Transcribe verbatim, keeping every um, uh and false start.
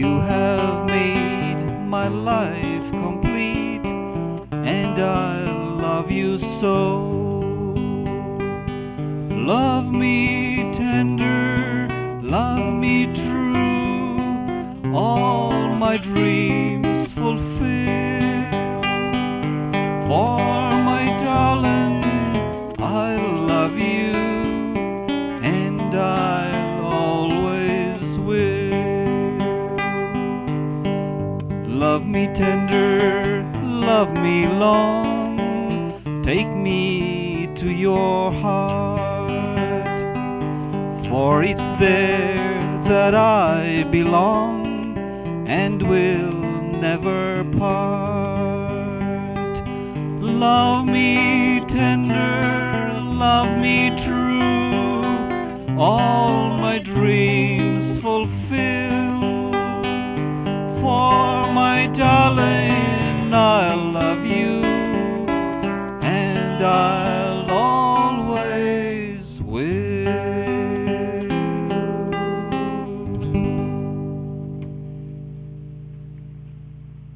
You have made my life complete, and I love you so. Love me tender, love me true, all my dreams fulfill. For my darling, I love you, and I'll always will. Love me tender, love me long, take me to your heart, for it's there that I belong and will never part. Love me tender, love me true, all my dreams fulfill. For my darling, I love you, and I